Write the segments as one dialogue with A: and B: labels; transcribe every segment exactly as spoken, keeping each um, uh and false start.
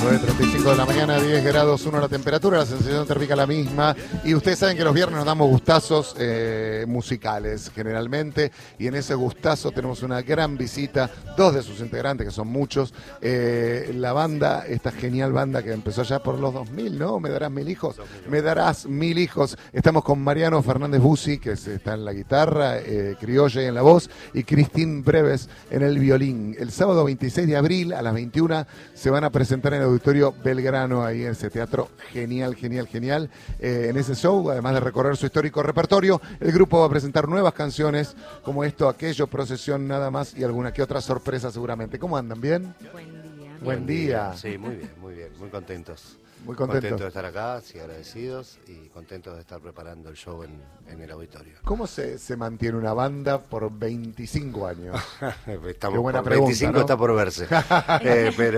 A: nueve treinta y cinco de la mañana, diez grados uno la temperatura, la sensación térmica la misma. Y ustedes saben que los viernes nos damos gustazos eh, musicales, generalmente. Y en ese gustazo tenemos una gran visita, dos de sus integrantes, que son muchos. Eh, la banda, esta genial banda que empezó ya por los dos mil, ¿no? ¿Me darás mil hijos? Me darás mil hijos. Estamos con Mariano Fernández Bussi, que está en la guitarra, eh, Criolla en la voz, y Cristín Breves en el violín. El sábado veintiséis de abril a las veintiuna se van a presentar en el Auditorio Belgrano, ahí en ese teatro genial, genial, genial. Eh, en ese show, además de recorrer su histórico repertorio, el grupo va a presentar nuevas canciones como Esto, Aquello, Procesión, Nada Más y alguna que otra sorpresa seguramente. ¿Cómo andan? ¿Bien?
B: Buen día.
A: Buen día.
C: Sí, muy bien, muy bien, muy contentos.
A: Muy contentos.
C: Contentos de estar acá, sí, agradecidos y contentos de estar preparando el show en, en el auditorio.
A: ¿Cómo se, se mantiene una banda por veinticinco años?
C: Estamos
A: Qué buena
C: por
A: pregunta,
C: veinticinco,
A: ¿no?
C: está por verse. eh, pero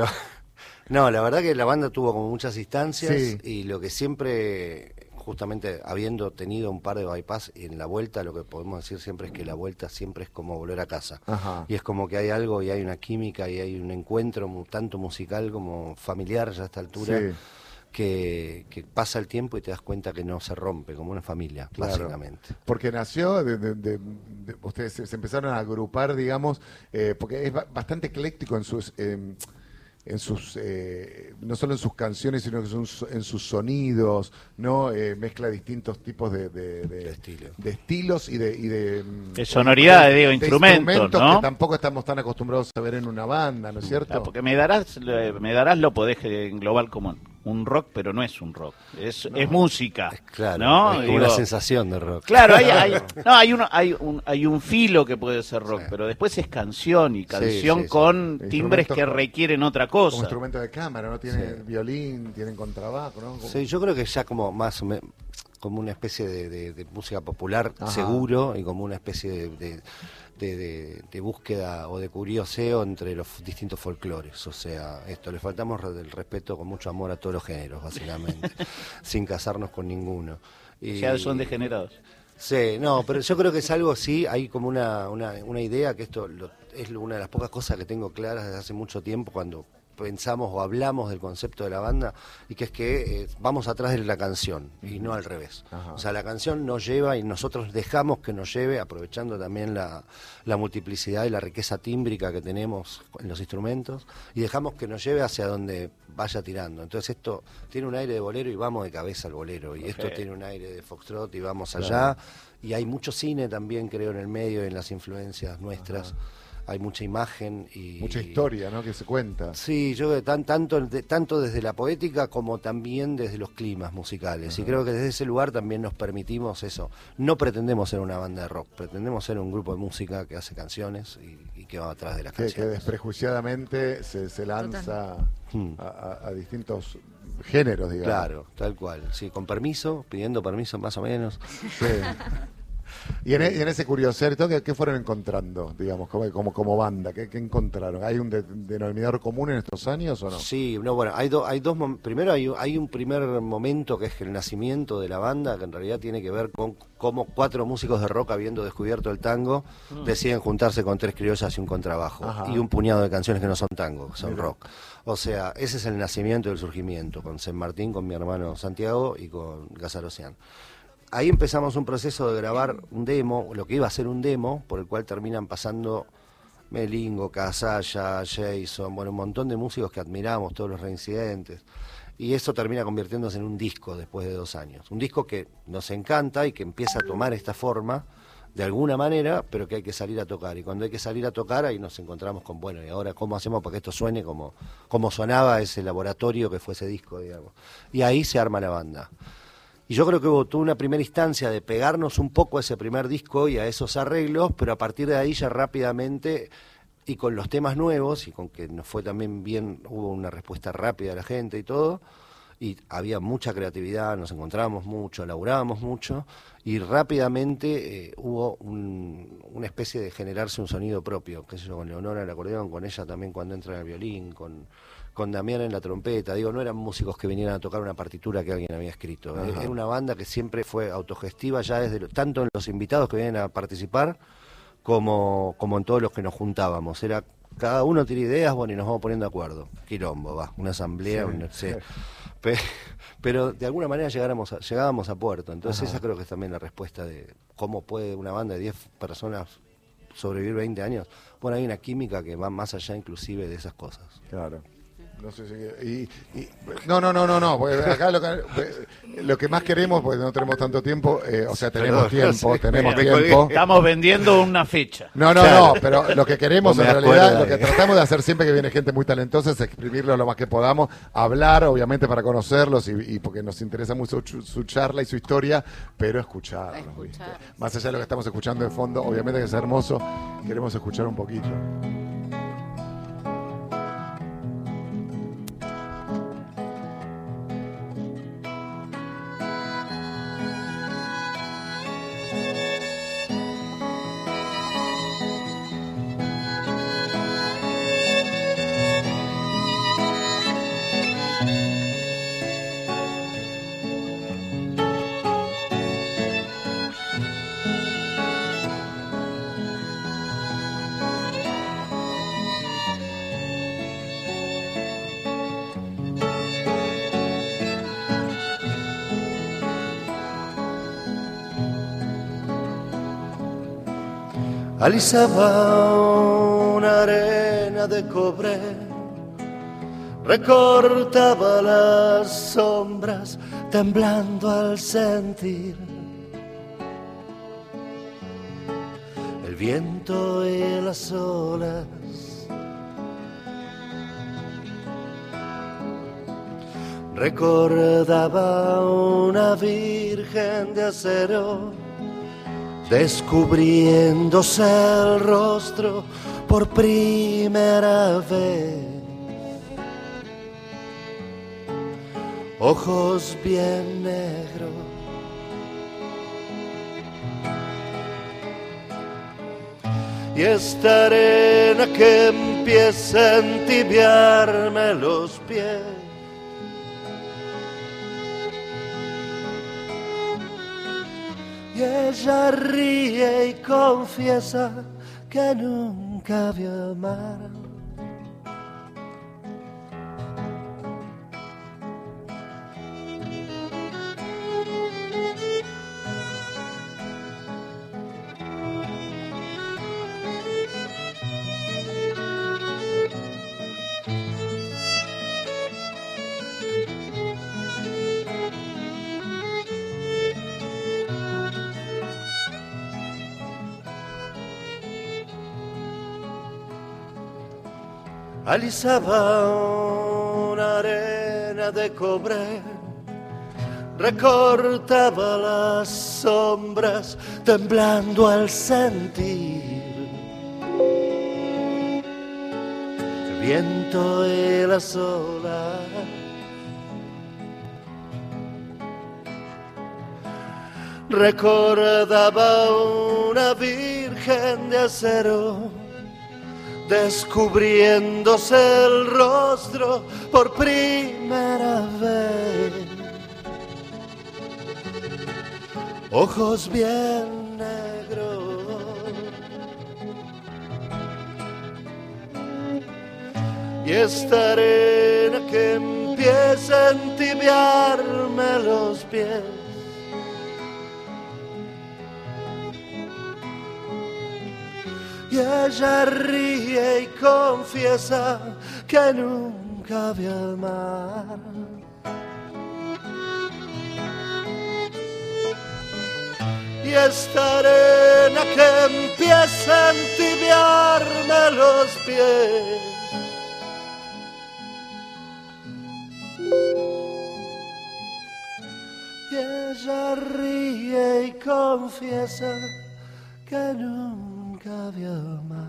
C: no, la verdad que la banda tuvo como muchas instancias,
A: sí.
C: Y lo que siempre, justamente habiendo tenido un par de bypass en la vuelta, lo que podemos decir siempre es que la vuelta siempre es como volver a casa.
A: Ajá.
C: Y es como que hay algo y hay una química y hay un encuentro tanto musical como familiar ya a esta altura.
A: Sí.
C: Que, que pasa el tiempo y te das cuenta que no se rompe, como una familia,
A: Claro.
C: básicamente.
A: Porque nació, de, de, de, de- ustedes se, se empezaron a agrupar, digamos, eh, porque es ba- bastante ecléctico en sus, eh, en sus eh, no solo en sus canciones, sino que son su- en sus sonidos, ¿no? Eh, mezcla distintos tipos de, de, de-
C: De estilo.
A: de estilos y de... Y de, mm,
D: De sonoridades,
A: de-
D: digo,
A: de
D: instrumentos, ¿no?
A: que tampoco estamos tan acostumbrados a ver en una banda, ¿no es cierto?
D: Ah, porque me darás, eh, me darás lo podés englobar como un rock, pero no es un rock, es, es música,
C: Claro,
D: ¿no?
C: es como
D: Digo,
C: una sensación de rock.
D: claro, hay, hay, no, hay, uno, hay, un, hay un filo que puede ser rock,
C: Sí.
D: pero después es canción y canción
C: sí, sí.
D: con
A: Sí.
D: timbres que
A: Instrumentos con-
D: requieren otra
A: Como
D: cosa.
A: instrumento de cámara, ¿no? Tienen
C: Sí.
A: violín, tienen contrabajo, ¿no? Como-
C: Sí, yo creo que ya como más o menos como una especie de, de- de música popular
A: Ajá.
C: seguro y como una especie de, de, de- de- de búsqueda o de curioseo entre los distintos folclores. O sea, esto, le faltamos re- del respeto con mucho amor a todos los géneros, básicamente, sin casarnos con ninguno. Y,
D: Ya son degenerados.
C: Sí, no, pero yo creo que es algo así, hay como una, una, una idea que esto lo- es una de las pocas cosas que tengo claras desde hace mucho tiempo cuando pensamos o hablamos del concepto de la banda, y que es que eh, vamos atrás de la canción y no al revés.
A: Ajá.
C: O sea, la canción nos lleva y nosotros dejamos que nos lleve, aprovechando también la, la multiplicidad y la riqueza tímbrica que tenemos en los instrumentos, y dejamos que nos lleve hacia donde vaya tirando. Entonces esto tiene un aire de bolero y vamos de cabeza al bolero, y esto
D: Ok.
C: tiene un aire de foxtrot y vamos
A: Claro.
C: allá, y hay mucho cine también, creo, en el medio, en las influencias nuestras.
A: Ajá.
C: Hay mucha imagen y
A: Mucha historia, ¿no? Que se cuenta.
C: Sí, yo creo que tan, tanto, de- tanto desde la poética como también desde los climas musicales.
A: Ajá.
C: Y creo que desde ese lugar también nos permitimos eso. No pretendemos ser una banda de rock, pretendemos ser un grupo de música que hace canciones y, y que va atrás de las
A: Que, que
C: canciones.
A: desprejuiciadamente se, se lanza
C: Hmm.
A: a, a- a distintos géneros, digamos.
C: Claro, tal cual. Sí, con permiso, pidiendo permiso más o menos.
A: Sí. Y en, e- y en ese curioser, ¿qué, qué fueron encontrando, digamos, como, como, como banda? ¿Qué, qué encontraron? ¿Hay un de- denominador común en estos años o no?
C: Sí, no, bueno, hay, do- hay dos mom- primero hay, hay un primer momento que es el nacimiento de la banda, que en realidad tiene que ver con cómo cuatro músicos de rock, habiendo descubierto el tango, deciden juntarse con tres criollas y un contrabajo,
A: Ajá.
C: y un puñado de canciones que no son tango, que son
A: Mira.
C: rock. O sea, ese es el nacimiento y el surgimiento, con San Martín, con mi hermano Santiago y con Gazarocian. Ahí empezamos un proceso de grabar un demo, lo que iba a ser un demo, por el cual terminan pasando Melingo, Casalla, Jason, bueno, un montón de músicos que admiramos, todos los reincidentes. Y eso termina convirtiéndose en un disco después de dos años. Un disco que nos encanta y que empieza a tomar esta forma de alguna manera, pero que hay que salir a tocar. Y cuando hay que salir a tocar, ahí nos encontramos con, bueno, ¿y ahora cómo hacemos para que esto suene como, como sonaba ese laboratorio que fue ese disco, digamos? Y ahí se arma la banda. Y yo creo que hubo tuvo una primera instancia de pegarnos un poco a ese primer disco y a esos arreglos, pero a partir de ahí ya rápidamente, y con los temas nuevos, y con que nos fue también bien, hubo una respuesta rápida de la gente y todo, y había mucha creatividad, nos encontrábamos mucho, laburábamos mucho, y rápidamente eh, hubo un- una especie de generarse un sonido propio, qué sé yo, con Leonora el acordeón, con ella también cuando entra en el violín, con, con Damián en la trompeta. Digo, no eran músicos que vinieran a tocar una partitura que alguien había escrito.
A: Ajá.
C: Era una banda que siempre fue autogestiva, ya desde lo- tanto en los invitados que vienen a participar, como, como en todos los que nos juntábamos. Era cada uno tiene ideas, bueno, y nos vamos poniendo de acuerdo. Quilombo, va, una asamblea,
A: Sí.
C: un- sí. Pe- pero de alguna manera llegáramos a- llegábamos a puerto. Entonces
A: Ajá.
C: esa creo que es también la respuesta de cómo puede una banda de diez personas sobrevivir veinte años. Bueno, hay una química que va más allá inclusive de esas cosas.
B: Claro.
A: No sé si... Y, y- no, no, no, no, no. Porque acá lo que, lo que más queremos, porque no tenemos tanto tiempo, eh, o sea, tenemos
C: Perdón,
A: tiempo,
C: sí,
A: tenemos
C: me
A: tiempo.
D: Estamos vendiendo una fecha.
A: No, no,
C: Claro.
A: no, pero lo que queremos
C: No
A: en
C: me
A: realidad,
C: acuerdo
A: lo que
C: de-
A: tratamos de hacer siempre que viene gente muy talentosa es exprimirlo lo más que podamos, hablar, obviamente, para conocerlos y, y porque nos interesa mucho su, su charla y su historia, pero escucharlos, ¿viste?
E: Escuchar.
A: Más allá de lo que estamos escuchando de fondo, obviamente que es hermoso, queremos escuchar un poquito.
C: Alisaba una arena de cobre, recortaba las sombras, temblando al sentir el viento y las olas. Recordaba una virgen de acero, descubriéndose el rostro por primera vez. Ojos bien negros, y esta arena que empieza a entibiarme los pies. Y ella ríe y confiesa que nunca vio el mar. Alisaba una arena de cobre, recortaba las sombras, temblando al sentir el viento y las olas. Recordaba una virgen de acero, descubriéndose el rostro por primera vez. Ojos bien negros, y esta arena que empieza a entibiarme los pies. Y ella ríe y confiesa que nunca vio el mar. Y esta arena que empieza a entibiarme los pies. Y ella ríe y confiesa que nunca vio el mar.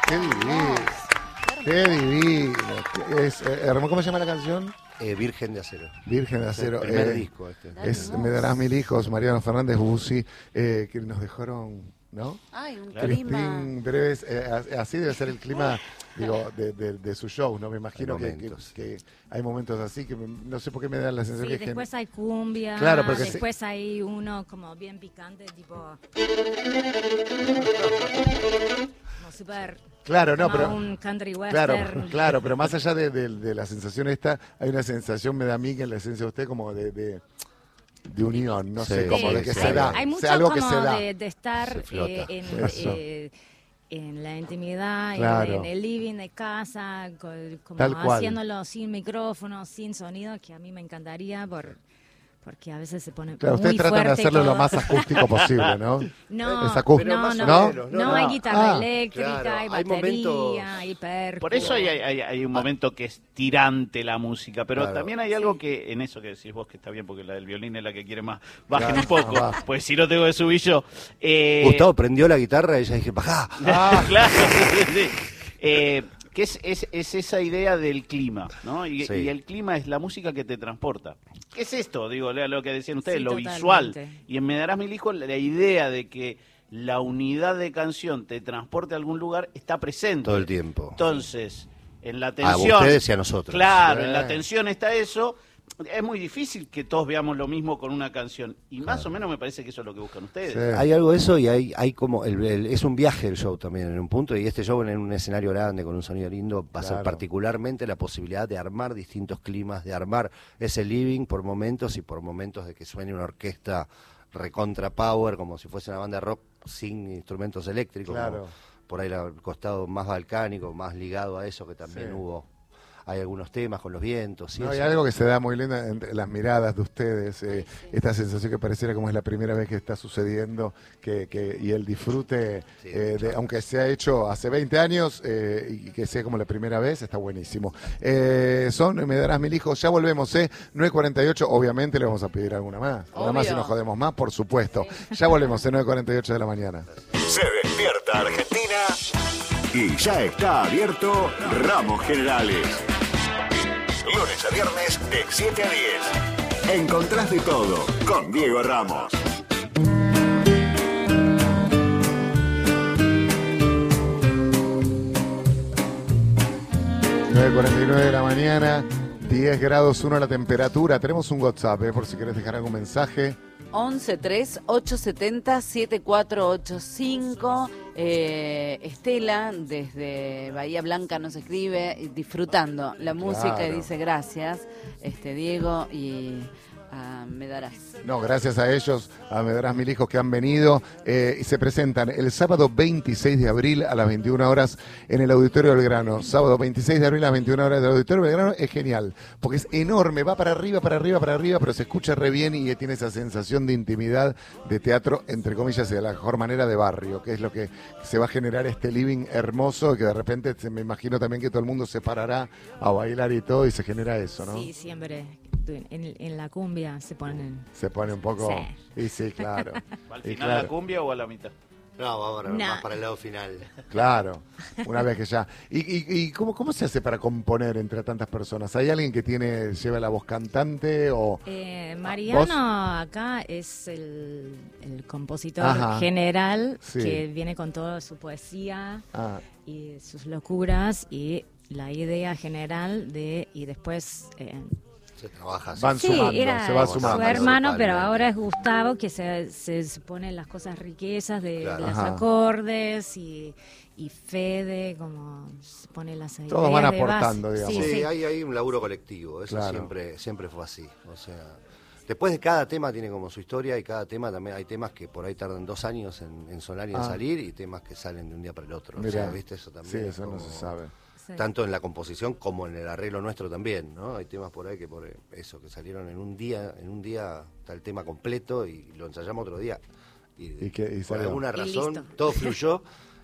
A: qué divino. Qué divino. Es, eh, hermano, ¿cómo se llama la canción?
C: Eh, Virgen de Acero.
A: Virgen de Acero.
C: El primer
A: eh,
C: disco este.
A: Es Me darás mil hijos, Mariano Fernández Bussi, eh, que nos dejaron, ¿no?
B: Ay, un
A: Cristín
B: clima.
A: Breves, eh, así debe ser el clima, digo, de, de, de su show, ¿no? Me imagino
C: Hay
A: que, que,
C: momentos.
A: que hay momentos así que me- no sé por qué me da la sensación
E: Sí,
A: que
E: después hay cumbia,
A: Claro, porque se-
E: después hay uno como bien picante, tipo... como súper...
A: Claro, no,
E: como
A: pero
E: un country
A: claro,
E: western.
A: claro, pero más allá de, de- de la sensación esta, hay una sensación, me da a mí que en la esencia de usted como de, de, de unión, no
C: Sí,
A: sé, como
C: sí,
A: de que
C: sí.
A: se
E: hay,
A: da,
E: hay
A: o
E: mucho
A: sea, algo que
E: como
A: se da.
E: de, de
C: Se
E: estar
C: flota.
E: eh, en,
A: Eso.
E: eh, en la intimidad, en-
A: Claro.
E: en, el living de casa, co- como
A: Tal cual.
E: haciéndolo sin micrófono, sin sonido, que a mí me encantaría por, porque a veces se pone
A: Claro,
E: muy
A: ustedes tratan de
E: fuerte y
A: hacerlo lo
E: todo.
A: más acústico posible, ¿no?
E: No,
A: Es acústico.
C: Pero
E: no,
C: más
E: no,
C: o
E: no,
C: menos,
E: no,
C: no,
E: hay
A: no.
E: guitarra
A: Ah,
E: eléctrica,
C: claro,
E: hay
C: hay
E: batería,
C: momentos-
E: hay percu.
D: Por eso hay, hay, hay un momento que es tirante la música, pero
C: Claro.
D: también hay algo que, en eso que decís vos, que está bien, porque la del violín es la que quiere más, bajen
A: Claro,
D: un poco,
A: baja.
D: pues si no tengo que subir yo. Eh,
C: Gustavo prendió la guitarra y ella dije, bajá.
A: Ah,
D: claro, sí. Eh, que es, es, es esa idea del clima, ¿no? Y,
C: Sí.
D: y el clima es la música que te transporta. ¿Qué es esto? Digo, lea lo que decían ustedes,
E: Sí,
D: lo
E: totalmente.
D: visual. Y en Me darás mil hijos, la idea de que la unidad de canción te transporte a algún lugar está presente.
C: Todo el tiempo.
D: Entonces, en la
C: A
D: tensión...
C: ustedes y a nosotros.
D: Claro,
A: Sí.
D: en la tensión está eso. Es muy difícil que todos veamos lo mismo con una canción. Y más
C: Claro.
D: o menos me parece que eso es lo que buscan ustedes.
A: Sí.
C: Hay algo de eso y hay, hay como, el, el- es un viaje el show también en un punto, y este show en un escenario grande, con un sonido lindo, va a ser
A: Claro.
C: particularmente la posibilidad de armar distintos climas, de armar ese living por momentos y por momentos de que suene una orquesta recontra power, como si fuese una banda de rock sin instrumentos eléctricos,
A: Claro.
C: como por ahí la- el costado más balcánico, más ligado a eso que también
A: Sí.
C: hubo. Hay algunos temas con los vientos. Y
A: No, hay
C: eso.
A: algo que se da muy lindo entre las miradas de ustedes, eh, esta sensación que pareciera como es la primera vez que está sucediendo, que, que y el disfrute,
C: Sí,
A: eh, de,
C: claro.
A: aunque se ha hecho hace veinte años eh, y que sea como la primera vez, está buenísimo. Eh, son Me darás mil hijos, ya volvemos, ¿eh? nueve cuarenta y ocho, obviamente le vamos a pedir alguna más, una más si
B: Obvio.
A: nos jodemos más, por supuesto. Ya volvemos, ¿eh? nueve cuarenta y ocho de la mañana.
F: Se despierta Argentina y ya está abierto Ramos Generales. Lunes a viernes de siete a diez. Encontrás de todo con Diego Ramos.
A: nueve cuarenta y nueve de la mañana, diez grados uno la temperatura. Tenemos un WhatsApp, ¿eh? Por si querés dejar algún mensaje.
B: once tres ocho siete cero siete cuatro ocho cinco. Eh, Estela, desde Bahía Blanca, nos escribe disfrutando la música
A: Claro.
B: y dice gracias, este Diego, y ah, me darás.
A: No, gracias a ellos, a Me darás mil hijos que han venido eh, y se presentan el sábado veintiséis de abril a las veintiuna horas en el Auditorio Belgrano. Sábado veintiséis de abril a las veintiuna horas del Auditorio Belgrano es genial, porque es enorme, va para arriba, para arriba, para arriba, pero se escucha re bien y tiene esa sensación de intimidad, de teatro, entre comillas, y de la mejor manera de barrio, que es lo que se va a generar este living hermoso, que de repente se- me imagino también que todo el mundo se parará a bailar y todo y se genera eso, ¿no?
E: Sí, siempre. En, en la cumbia se ponen...
A: Se pone un poco...
E: Sí.
A: Y sí, claro.
D: ¿Al
A: Y
D: final
A: claro.
D: la cumbia o a la mitad?
C: No, vamos a ver,
E: Nah.
C: más para el lado final.
A: Claro, una vez que ya. ¿Y, y, y cómo, cómo se hace para componer entre tantas personas? ¿Hay alguien que tiene lleva la voz cantante o...?
E: Eh,
A: ¿Vos?
E: Mariano acá es el, el compositor
A: Ajá.
E: general
A: Sí.
E: que viene con toda su poesía
A: Ah,
E: y sus locuras y la idea general de... Y después... eh,
C: Se trabaja así.
A: Van
E: sí,
A: sumando,
E: era
A: se va
E: su
A: sumando.
E: hermano, pero
C: Totalmente.
E: ahora es Gustavo que se, se, se pone las cosas riquezas de
C: Claro.
E: los
A: Ajá.
E: acordes y, y Fede como se pone las ideas
A: Todos van
E: de base.
A: aportando, digamos.
E: Sí,
C: Sí,
E: sí.
C: Hay, hay un laburo colectivo, eso
A: Claro.
C: siempre, siempre fue así. O sea, después de cada tema tiene como su historia y cada tema también hay temas que por ahí tardan dos años en, en sonar y en
A: Ah.
C: salir y temas que salen de un día para el otro.
A: Mirá.
C: O sea, ¿viste? Eso también.
A: sí,
C: es
A: eso no
C: como-
A: se sabe.
E: Sí.
C: Tanto en la composición como en el arreglo nuestro también, ¿no? Hay temas por ahí que por eso, que salieron en un día, en un día está el tema completo y lo ensayamos otro día. Y,
A: Y que- y
C: por
A: salió.
C: alguna
E: Y
C: razón
E: listo.
C: todo fluyó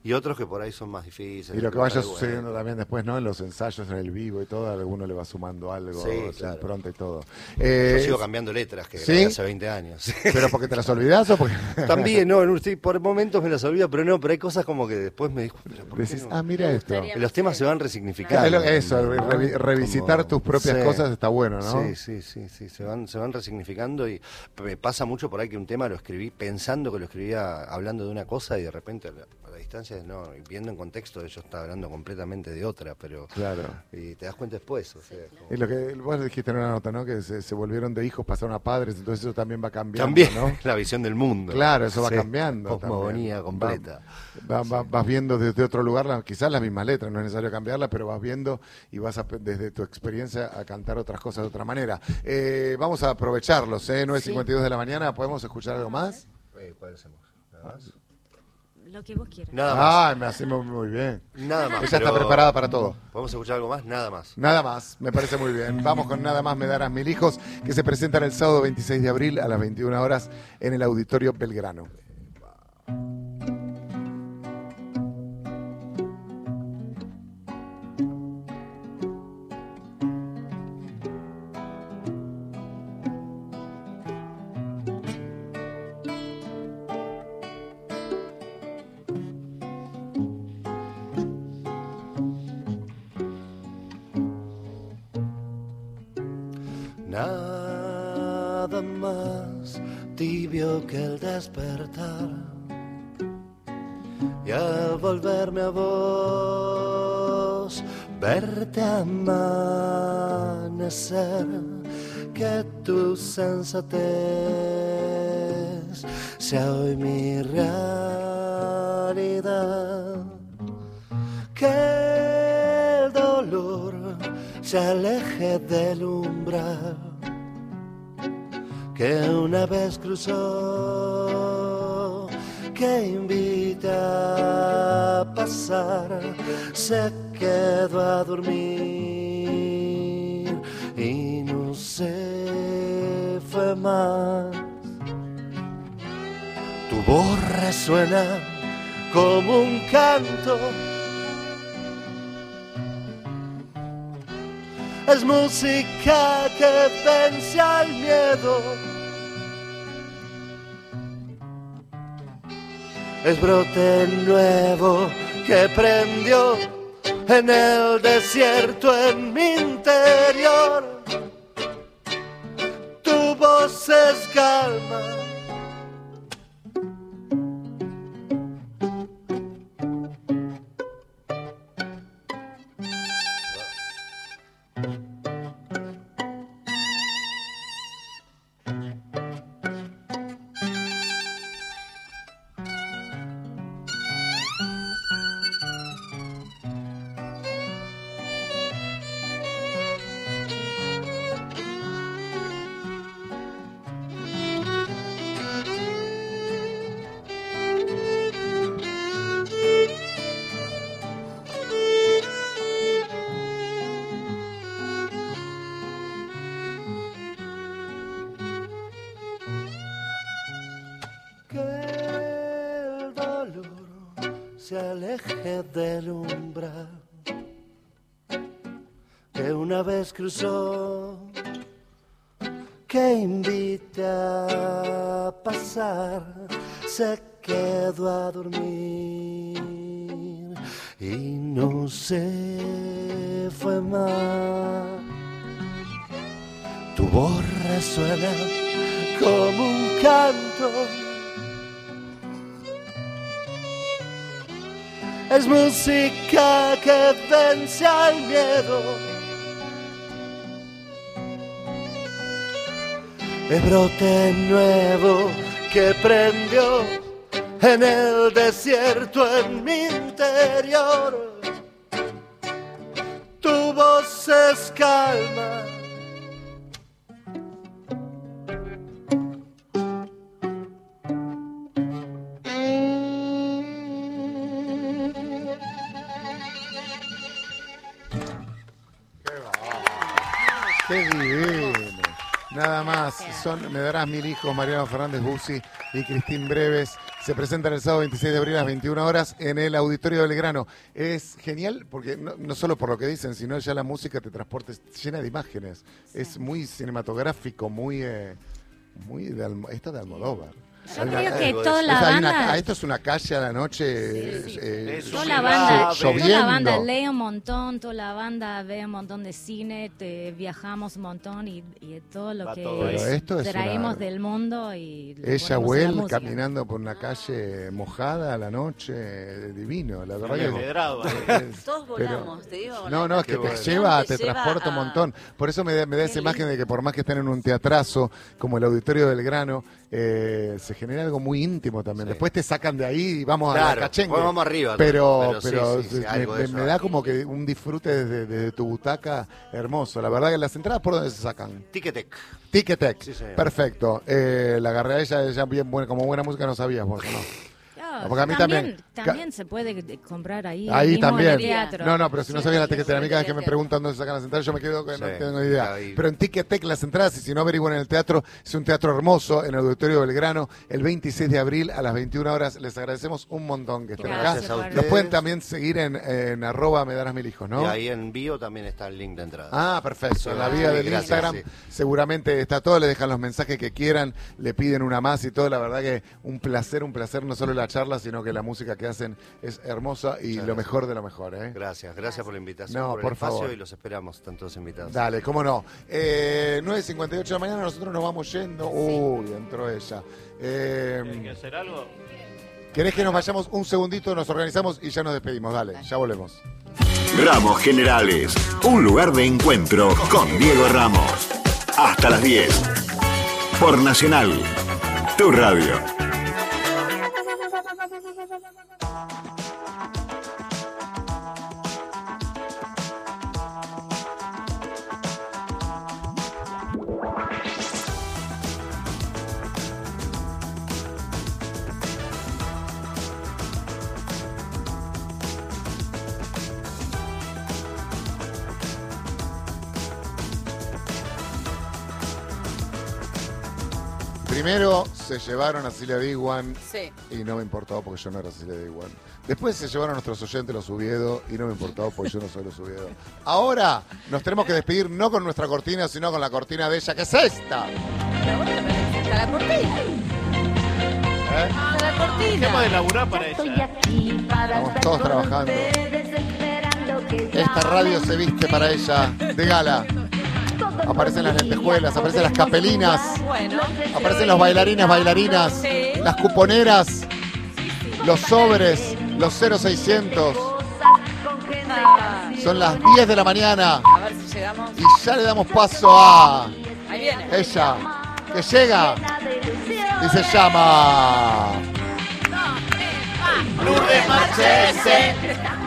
C: y otros que por ahí son más difíciles.
A: Y lo que vaya
C: Bueno.
A: sucediendo también después, ¿no? En los ensayos, en el vivo y todo, a alguno le va sumando algo,
C: Sí,
A: sin
C: claro.
A: pronto y todo.
C: Yo
A: Eh,
C: sigo cambiando letras que
A: ¿sí?
C: grabé hace veinte años.
A: ¿Pero porque te las olvidás o porque...?
C: También, no, en un- sí, por momentos me las olvido, pero no, pero hay cosas como que después me dijo, pero ¿por qué
A: Decís,
C: no?
A: ah, mira esto.
B: gustaría-
C: Los temas se van resignificando.
A: Es lo- Eso,
C: ¿no?
A: revi- revisitar
C: Como-
A: tus propias
C: sí.
A: cosas está bueno, ¿no?
C: Sí, sí, sí, sí, se van, se van resignificando y me pasa mucho por ahí que un tema lo escribí pensando que lo escribía hablando de una cosa y de repente a la, a la distancia, no, y viendo en contexto yo estaba hablando completamente de otra, pero
A: Claro.
C: y te das cuenta después, o sea, como-
A: Es lo que vos dijiste en una nota, ¿no? Que se, se volvieron de hijos, pasaron a padres, entonces eso también va cambiando,
C: también
A: ¿no?
C: la visión del mundo.
A: Claro, eso va
C: Sí,
A: cambiando.
C: cosmogonía
A: también.
C: completa.
A: Va- va- va- Vas viendo desde otro lugar, la- quizás las mismas letras, no es necesario cambiarlas, pero vas viendo y vas a, desde tu experiencia a cantar otras cosas de otra manera. Eh, vamos a aprovecharlos, ¿eh? nueve cincuenta y dos de la mañana, ¿podemos escuchar algo más?
C: Eh, ¿Cuál hacemos? ¿Nada más?
E: Lo que vos quieras.
C: Nada más.
A: Ah, me hacemos muy bien.
C: Nada más.
A: Ella está
C: pero-
A: preparada para todo.
C: ¿Podemos escuchar algo más? Nada más.
A: Nada más, me parece muy bien. Vamos con Nada más me darás mil hijos, que se presentan el sábado veintiséis de abril a las veintiuna horas en el Auditorio Belgrano.
C: Nada más tibio que el despertar y al volverme a vos verte amanecer, que tu sensatez sea hoy mi realidad, que el dolor se aleje del umbral que una vez cruzó, que invita a pasar, se quedó a dormir y no se fue más. Tu voz resuena como un canto, es música que vence al miedo, es brote nuevo que prendió en el desierto en mi interior. Tu voz es calma, que el dolor se aleje del umbral que una vez cruzó, que invita a pasar, se quedó a dormir y no se fue más. Tu voz resuena como un canto, es música que vence al miedo, es brote nuevo que prendió en el desierto en mi interior. Tu voz es calma,
A: ¡Qué divino! nada más. Son Me darás mil hijos, Mariano Fernández Bussi y Cristín Breves. Se presentan el sábado veintiséis de abril a las veintiuna horas en el Auditorio de Belgrano. Es genial porque no, no solo por lo que dicen, sino ya la música te transporta, llena de imágenes. Sí. Es muy cinematográfico, muy... Eh, muy de Almo, esto de Almodóvar.
E: Yo creo una, que toda la banda...
A: Una, esto es una calle a la noche,
E: sí, sí.
A: Eh,
E: toda la banda,
A: lloviendo.
E: Toda la banda lee un montón, toda la banda ve un montón de cine, te, viajamos un montón y, y todo lo Va que todo esto es traemos una... del mundo. Y
A: ella, Well, caminando por una calle mojada a la noche, divino, la verdad
B: que... Es, Todos volamos, pero, te digo.
A: No, no, es que te lleva, te, te lleva transporta a... un montón. Por eso me da, me da esa imagen de que por más que estén en un teatrazo, como el Auditorio del Belgrano, eh, se genera algo muy íntimo también. Sí. Después te sacan de ahí y vamos claro, a la cachengue.
C: Pues vamos arriba.
A: Pero, pero, pero sí, sí, sí, me, me, me da como que un disfrute desde, desde tu butaca hermoso. La verdad que las entradas, ¿por dónde se sacan?
C: Ticketek.
A: Ticketek. Sí, perfecto. Eh, la agarré a ella, ella bien buena, como buena música no sabías vos, ¿no?
E: Porque a mí también, también, también se puede comprar ahí.
A: Ahí también. En el teatro. No, no, pero si no sabía la tiquetera, a mí cada vez que me preguntan dónde se sacan las entradas, yo me quedo que sí, no tengo idea. Pero en Ticketek las entradas, y si no averiguan en el teatro, es un teatro hermoso en el Auditorio Belgrano, el veintiséis de abril a las veintiuna horas. Les agradecemos un montón que estén
C: Gracias
A: acá. Los pueden también seguir en, en arroba me darás mil hijos, ¿no?
C: Y ahí en bio también está el link de entrada.
A: Ah, perfecto. Sí, en la vía del gracias, Instagram sí. seguramente está todo, le dejan los mensajes que quieran, le piden una más y todo. La verdad que un placer, un placer, no solo la charla, sino que la música que hacen es hermosa y Muchas lo gracias. mejor de lo mejor. ¿eh?
C: Gracias, gracias por la invitación,
A: no,
C: por,
A: por
C: el espacio
A: favor.
C: Y los esperamos, están todos invitados.
A: Dale, cómo no. Eh, nueve cincuenta y ocho de la mañana, nosotros nos vamos yendo. Sí. Uy, entró ella. Eh,
D: ¿Tienes que hacer algo?
A: ¿Querés que nos vayamos un segundito, nos organizamos y ya nos despedimos? Dale, ya volvemos.
F: Ramos Generales, un lugar de encuentro con Diego Ramos. Hasta las diez. Por Nacional, tu radio.
A: Primero se llevaron a Cilia Diwan
B: sí.
A: y no me importaba porque yo no era Cilia Diwan. Después se llevaron a nuestros oyentes los Ubiedo y no me importaba porque yo no soy los Ubiedo. Ahora nos tenemos que despedir no con nuestra cortina, sino con la cortina de ella, que es esta.
B: Pero bueno, está la cortina.
A: ¿Eh?
B: Está la cortina.
D: Dejemos de laburar para ella.
A: Estamos todos trabajando. Esta radio se viste para ella de gala. Aparecen las lentejuelas, aparecen las capelinas,
B: bueno,
A: aparecen los bailarines, bailarinas, sí. las cuponeras, los sobres, los cero seiscientos.
B: Ah.
A: Son las diez de la mañana.
B: A ver si llegamos.
A: Y ya le damos paso a
B: Ahí viene.
A: ella, que llega y se llama
D: Lourdes Marchese.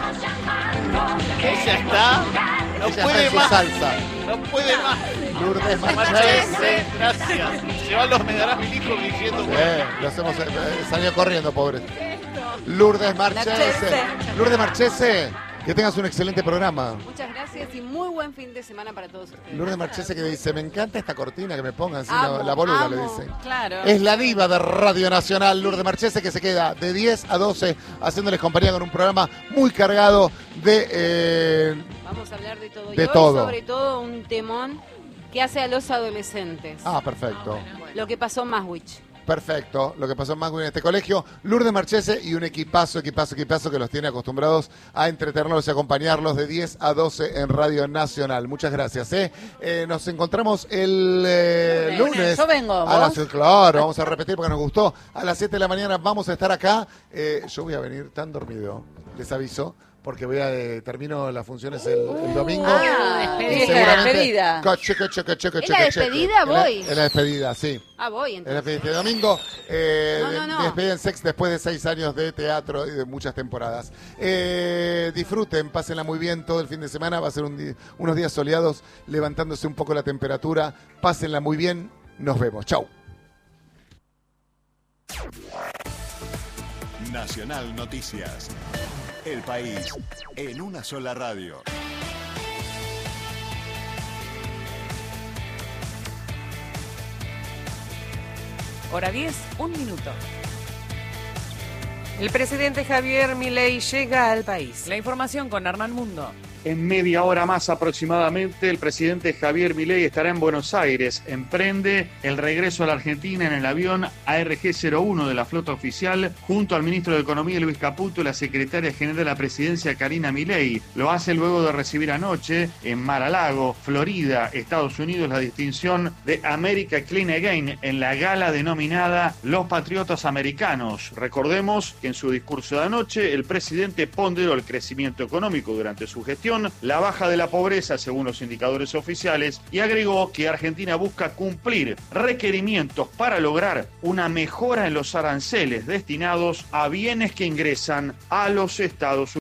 D: Ella está. No
A: ella
D: puede
A: está en su
D: más.
A: salsa.
D: No puede más.
A: Lourdes
D: Marchese,
A: Marchese.
D: gracias. Se van los me darás mil hijos diciendo.
A: Eh, lo hacemos, eh, salió corriendo, pobre. Lourdes Marchese. Lourdes Marchese, que tengas un excelente programa.
G: Muchas gracias y muy buen fin de semana para todos ustedes.
A: Lourdes Marchese que dice, me encanta esta cortina que me pongan, sí,
G: amo,
A: la, la boluda
G: amo,
A: le dicen.
G: Claro.
A: Es la diva de Radio Nacional, Lourdes Marchese, que se queda de diez a doce haciéndoles compañía con un programa muy cargado de... Eh,
G: Vamos a hablar de todo.
A: De
G: y hoy
A: todo.
G: sobre todo un temón que hace a los adolescentes.
A: ah, perfecto.
G: Lo que pasó en Maswich.
A: Perfecto, lo que pasó más en este colegio, Lourdes Marchese y un equipazo, equipazo, equipazo que los tiene acostumbrados a entretenerlos y acompañarlos de diez a doce en Radio Nacional. Muchas gracias. ¿eh? Eh, nos encontramos el eh, lunes.
B: lunes. Yo vengo,
A: a las,
B: ¿vos?
A: claro, vamos a repetir porque nos gustó. A las siete de la mañana vamos a estar acá. Eh, yo voy a venir tan dormido, les aviso. Porque voy a eh, termino las funciones el, el domingo.
B: Ah,
A: Y
B: despedida.
A: seguramente-
B: despedida.
A: Co- cheque, cheque, cheque,
G: ¿Es
A: cheque,
G: la
A: cheque.
G: despedida?
A: En la-
G: Voy.
A: En la despedida, sí.
G: Ah, voy
A: En
G: entonces.
A: este domingo, eh,
G: No, no, no.
A: me despedí en Sex después de seis años de teatro y de muchas temporadas. Eh, disfruten, pásenla muy bien todo el fin de semana. Va a ser un di- unos días soleados, levantándose un poco la temperatura. Pásenla muy bien. Nos vemos. Chau.
F: Nacional Noticias. El país en una sola radio.
H: Hora diez, un minuto.
I: El presidente Javier Milei llega al país.
H: La información con Hernán Mundo.
J: En media hora más aproximadamente, el presidente Javier Milei estará en Buenos Aires. Emprende el regreso a la Argentina en el avión A R G cero uno de la flota oficial, junto al ministro de Economía Luis Caputo y la secretaria general de la presidencia Karina Milei. Lo hace luego de recibir anoche en Mar-a-Lago, Florida, Estados Unidos, la distinción de America Clean Again en la gala denominada Los Patriotas Americanos. Recordemos que en su discurso de anoche el presidente ponderó el crecimiento económico durante su gestión, la baja de la pobreza según los indicadores oficiales, y agregó que Argentina busca cumplir requerimientos para lograr una mejora en los aranceles destinados a bienes que ingresan a los Estados Unidos.